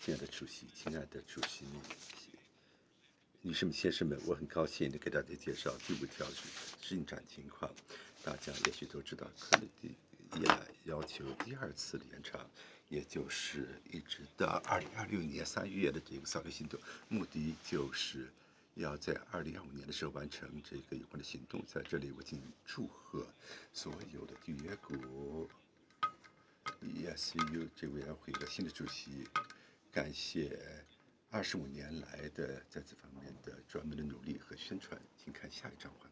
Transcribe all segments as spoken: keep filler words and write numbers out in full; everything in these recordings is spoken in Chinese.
亲爱的主席，亲爱的主席，女士们、先生们，我很高兴地给大家介绍第五条进展情况。大家也许都知道，克里蒂亚要求第二次延长，也就是一直到二零二六年三月的这个扫雷行动，目的就是要在二零二五年的时候完成这个有关的行动。在这里，我谨祝贺所有的缔约国 E S U 这委员会的新的主席，感谢二十五年来的在这方面的专门的努力和宣传。请看下一张画。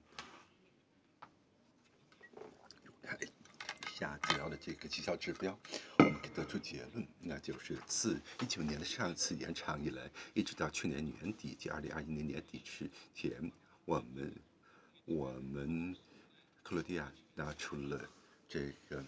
看一下主要的这个绩效指标，我们可以得出结论，那就是自一九年的上次延长以来，一直到去年年底即二零二一年年底之前，我们我们克罗地亚拿出了这个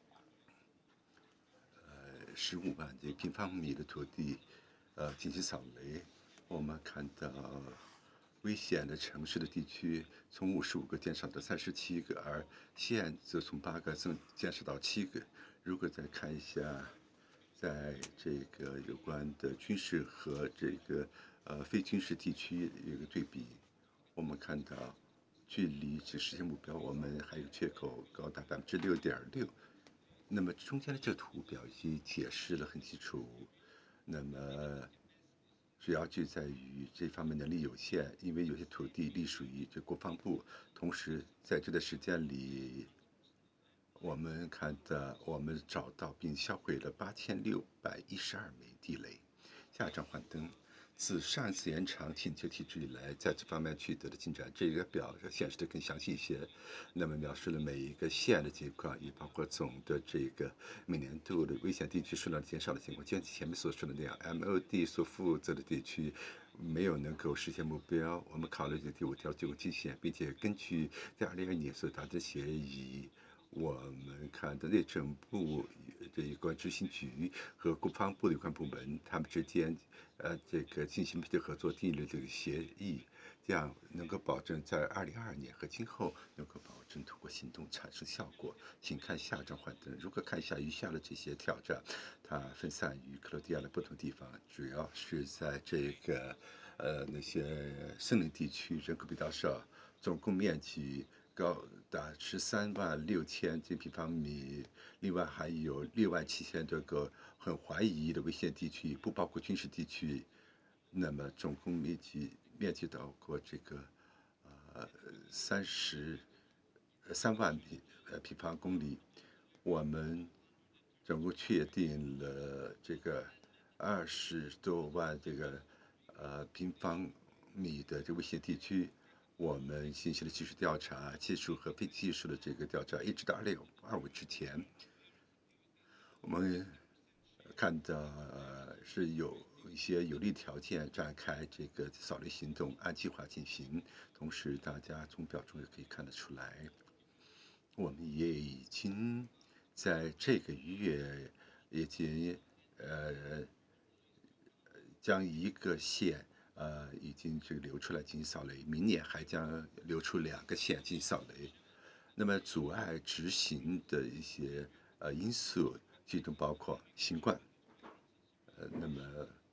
呃十五万这平方米的土地，呃进行扫雷。我们看到危险的城市的地区从五十五个减少到三十七个，而县则从八个增减少到七个。如果再看一下，在这个有关的军事和这个呃非军事地区有一个对比，我们看到距离这实现目标，我们还有缺口高达百分之六点六。那么中间的这图表已经解释了很清楚。那么主要就在于这方面能力有限，因为有些土地隶属于这国防部，同时在这段时间里，我们看到我们找到并销毁了八千六百一十二枚地雷。下一张幻灯。自上一次延长请求提出以来，在这方面取得的进展，这个表显示的更详细一些。那么描述了每一个县的情况，也包括总的这个每年度的危险地区数量减少的情况。就像前面所说的那样 ，M O D 所负责的地区没有能够实现目标。我们考虑这第五条最后期限，并且根据在二零二一年所达成协议，我们看到内政部这一关执行局和国防部的有关部门，他们之间呃这个进行密切合作，订立这个协议，这样能够保证在二零二二年和今后能够保证通过行动产生效果。请看下一张幻灯。如果看一下余下的这些挑战，它分散于克罗地亚的不同地方，主要是在这个呃那些森林地区，人口比较少，总共面积高达十三万六千这平方米，另外还有六万七千多个很怀疑的危险地区，不包括军事地区。那么总共面积面积到过这个呃三十三万平呃平方公里。我们总共确定了这个二十多万这个呃平方米的这危险地区。我们进行了技术调查，技术和非技术的这个调查，一直到二零二五之前，我们看到、呃、是有一些有利条件展开这个扫雷行动，按计划进行。同时，大家从表中也可以看得出来，我们也已经在这个月已经呃将一个县呃已经这个流出来进行扫雷，明年还将流出两个县进行扫雷。那么阻碍执行的一些呃因素，其中包括新冠。呃，那么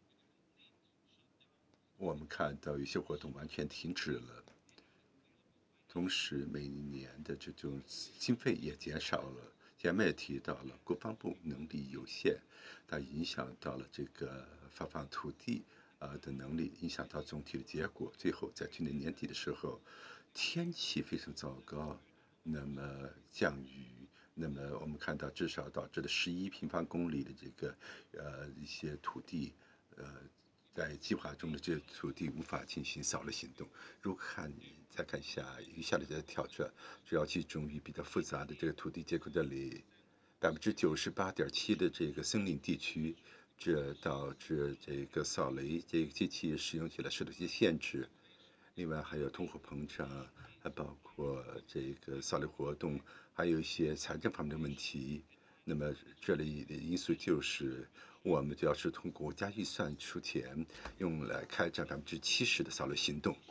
我们看到有些活动完全停止了，同时每年的这种经费也减少了。前面也提到了，国防部能力有限，它影响到了这个发放土地啊的能力，影响到总体的结果。最后在去年年底的时候，天气非常糟糕，那么降雨，那么我们看到至少导致了十一平方公里的这个呃一些土地呃。在计划中的这土地无法进行扫雷行动。如果看再看一下余下的这些挑战，主要集中于比较复杂的这个土地结构这里，百分之九十八点七的这个森林地区，这导致这个扫雷这个机器使用起来受到一些限制。另外还有通货膨胀，还包括这个扫雷活动，还有一些财政方面的问题。那么这里的因素就是，我们就要是通过国家预算出钱，用来开展百分之七十的扫雷行动。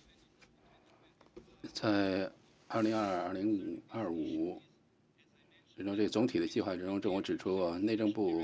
在二零二二、二零二五最终这个总体的计划中，我指出内政部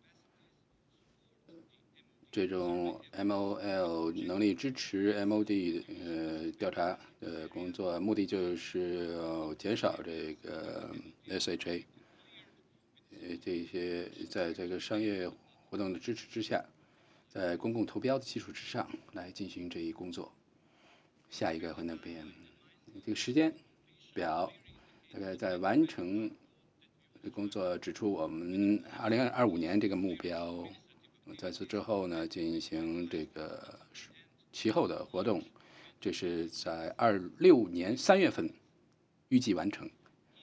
这种 M O L 能力支持 M O D 呃调查的工作，目的就是要减少这个 S H A 呃这些在这个商业活动的支持之下，在公共投标的基础之上来进行这一工作。下一个和那边这个时间表，大概在完成工作指出，我们二零二五年这个目标，在此之后呢，进行这个其后的活动，这是在二六年三月份预计完成。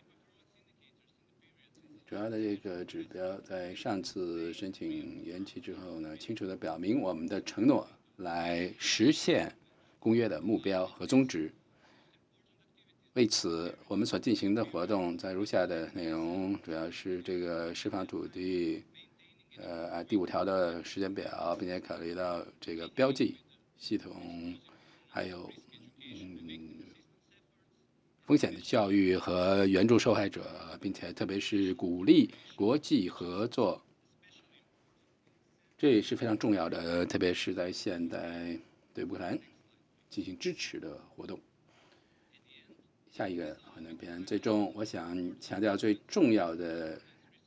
主要的这个指标在上次申请延期之后呢，清楚地表明我们的承诺，来实现公约的目标和宗旨。为此，我们所进行的活动在如下的内容，主要是这个释放土地，呃，按第五条的时间表，并且考虑到这个标记系统，还有嗯风险的教育和援助受害者，并且特别是鼓励国际合作，这也是非常重要的，特别是在现代对乌克兰进行支持的活动。下一个可能边，最终我想强调最重要的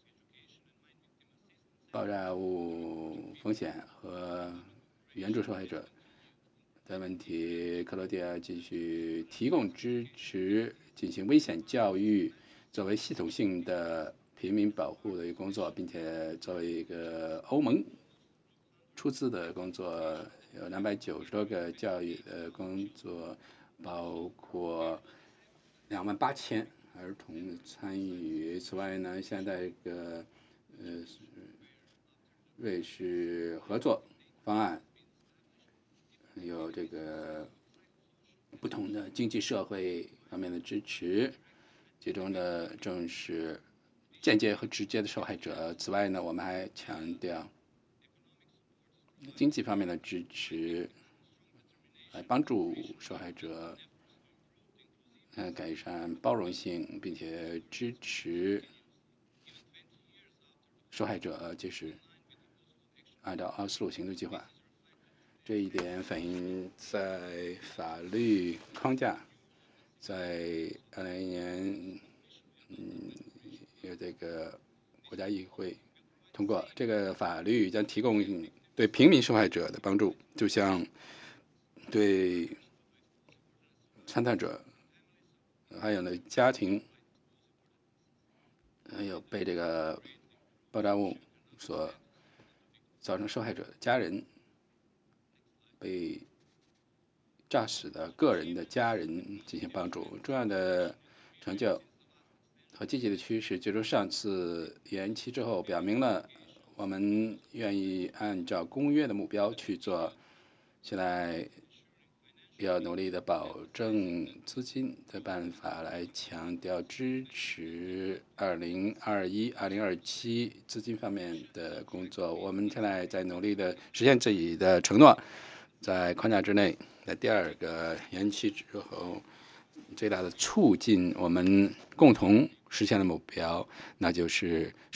爆炸物风险和援助受害者的问题。克罗地亚继续提供支持，进行危险教育，作为系统性的平民保护的一个工作，并且作为一个欧盟出资的工作，有两百九十多个教育的工作，包括两万八千儿童参与。此外呢，现在这个呃瑞士合作方案有这个不同的经济社会方面的支持，其中的正是间接和直接的受害者。此外呢，我们还强调经济方面的支持，来帮助受害者呃改善包容性，并且支持受害者，就是按照奥斯陆行动计划。这一点反映在法律框架，在二零二一年，嗯，有这个国家议会通过这个法律，将提供对平民受害者的帮助，就像对参战者，还有呢家庭，还有被这个爆炸物所造成受害者的家人，被诈死的个人的家人进行帮助。重要的成就和积极的趋势，就是上次延期之后，表明了我们愿意按照公约的目标去做。现在要努力的保证资金的办法，来强调支持二零二一、二零二七资金方面的工作。我们现在在努力的实现自己的承诺，在框架之内。在第二个延期之后，最大的促进我们共同实现的目标，那就是